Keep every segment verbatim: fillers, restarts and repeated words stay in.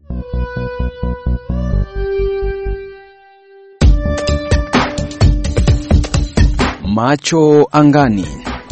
Macho angani.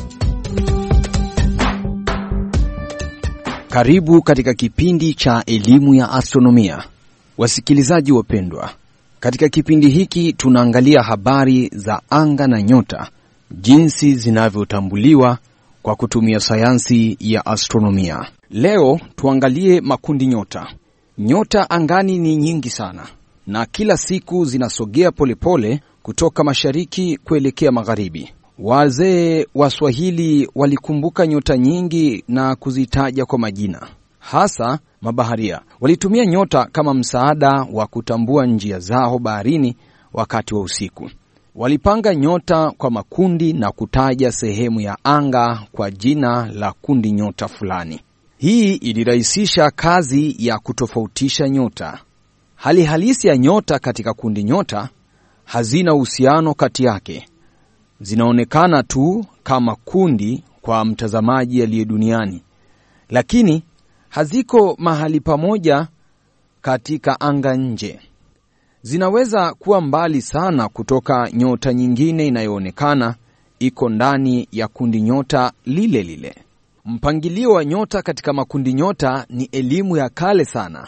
Karibu katika kipindi cha elimu ya astronomia. Wasikilizaji wapendwa, katika kipindi hiki tunaangalia habari za anga na nyota, jinsi zinavyotambuliwa kwa kutumia sayansi ya astronomia. Leo tuangalie makundi nyota. Nyota angani ni nyingi sana, na kila siku zinasogea polepole kutoka mashariki kuelekea magharibi. Wazee wa Swahili walikumbuka nyota nyingi na kuzitaja kwa majina. Hasa mabaharia walitumia nyota kama msaada wa kutambua njia zao baharini wakati wa usiku. Walipanga nyota kwa makundi na kutaja sehemu ya anga kwa jina la kundi nyota fulani. Hii ilirahisisha kazi ya kutofautisha nyota. Hali halisi ya nyota katika kundi nyota hazina uhusiano kati yake. Zinaonekana tu kama kundi kwa mtazamaji aliye duniani, lakini haziko mahali pamoja katika anga nje. Zinaweza kuwa mbali sana kutoka nyota nyingine inayoonekana iko ndani ya kundi nyota lile lile. Mpangilio wa nyota katika makundi nyota ni elimu ya kale sana.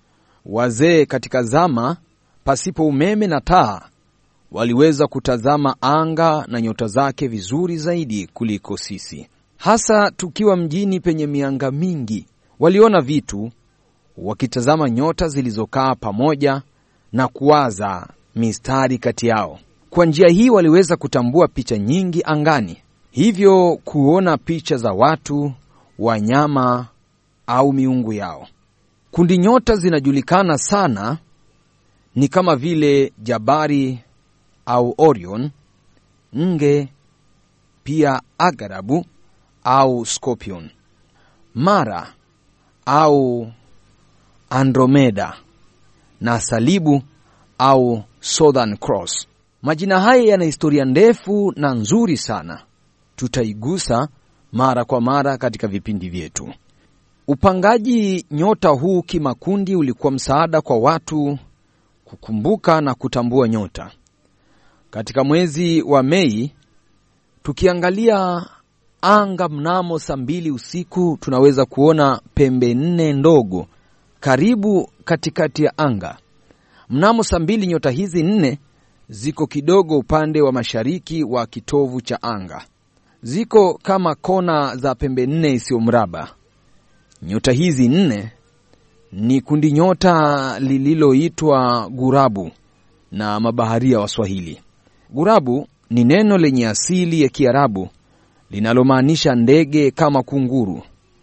Wazee katika zama pasipo umeme na taa waliweza kutazama anga na nyota zake vizuri zaidi kuliko sisi. Hasa tukiwa mjini penye mianga mingi, waliona vitu wakitazama nyota zilizokaa pamoja na kuwaza mistari kati yao. Kwa njia hii waliweza kutambua picha nyingi angani, hivyo kuona picha za watu, wanyama au miungu yao. Kundi nyota zinajulikana sana ni kama vile Jabari au Orion, Nge, pia Agarabu au Scorpion, Mara au Andromeda na Salibu au Southern Cross. Majina haya yana historia ndefu na nzuri sana. Tutaigusa mara kwa mara katika vipindi vyetu. Upangaji nyota huu kimakundi ulikuwa msaada kwa watu kukumbuka na kutambua nyota. Katika mwezi wa Mei, tukiangalia anga mnamo saa mbili usiku, tunaweza kuona pembe nne ndogo karibu katikati ya anga. Mnamo saa mbili nyota hizi nne ziko kidogo upande wa mashariki wa kitovu cha anga. Ziko kama kona za pembe nne isiyo mraba. Nyota hizi nne ni kundi nyota lililoitwa Gurabu na mabaharia wa Swahili. Gurabu ni neno lenye asili ya Kiarabu linalomaanisha ndege kama kunguru.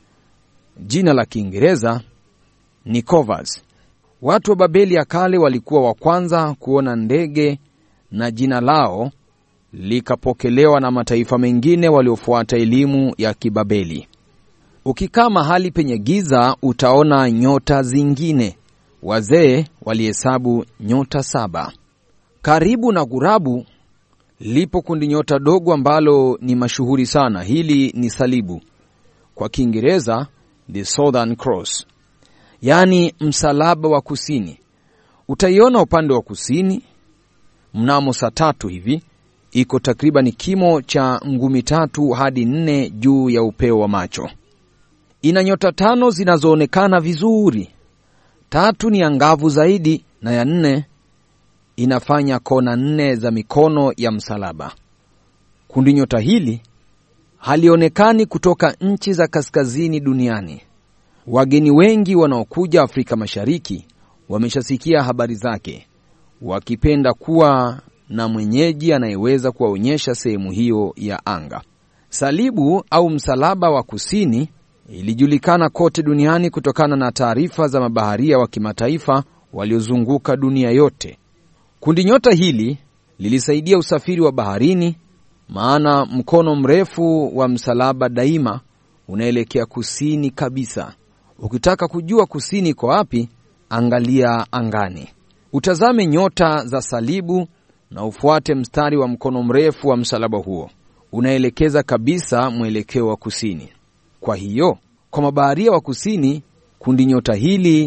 Jina la Kiingereza ni Corvus. Watu wa Babeli ya kale walikuwa wa kwanza kuona ndege na jina lao likapokelewa na mataifa mengine waliofuata elimu ya Kibabeli. Ukikaa mahali penye giza utaona nyota zingine. Wazee walihesabu nyota saba. Karibu na Gurabu lipo kundi nyota dogo ambalo ni mashuhuri sana. Hili ni Salibu, kwa Kiingereza the Southern Cross, yani msalaba wa kusini. Utaiona upande wa kusini mnamo saa tatu hivi. Iko takriban kimo cha ngumi tatu hadi nne juu ya upeo wa macho. Ina nyota tano zinazoonekana vizuri. Tatu ni angavu zaidi na ya nne inafanya kona nne za mikono ya msalaba. Kundi nyota hili halionekani kutoka nchi za kaskazini duniani. Wageni wengi wanaokuja Afrika Mashariki wameshasikia habari zake, wakipenda kuwa na mwenyeji anayeweza kuwaonyesha sehemu hiyo ya anga. Salibu au msalaba wa kusini ilijulikana kote duniani kutokana na taarifa za mabaharia wa kimataifa waliozunguka dunia yote. Kundi nyota hili lilisaidia usafiri wa baharini, maana mkono mrefu wa msalaba daima unaelekea kusini kabisa. Ukitaka kujua kusini iko wapi, angalia angani. Utazame nyota za Salibu na ufuate mstari wa mkono mrefu wa msalaba huo. Unaelekeza kabisa mwelekeo wa kusini. Kwa hiyo, kwa mabaharia wa kusini, kundi nyota hili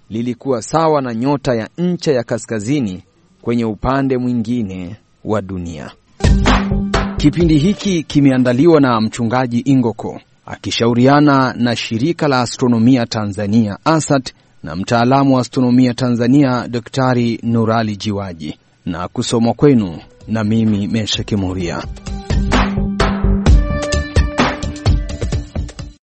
lilikuwa sawa na nyota ya ncha ya kaskazini kwenye upande mwingine wa dunia. Kipindi hiki kimeandaliwa na mchungaji Ingoko akishauriana na shirika la astronomia Tanzania A S A T na mtaalamu wa astronomia Tanzania Daktari Nurali Jiwaji, na kusomwa kwenu na mimi Mesha Kimuria.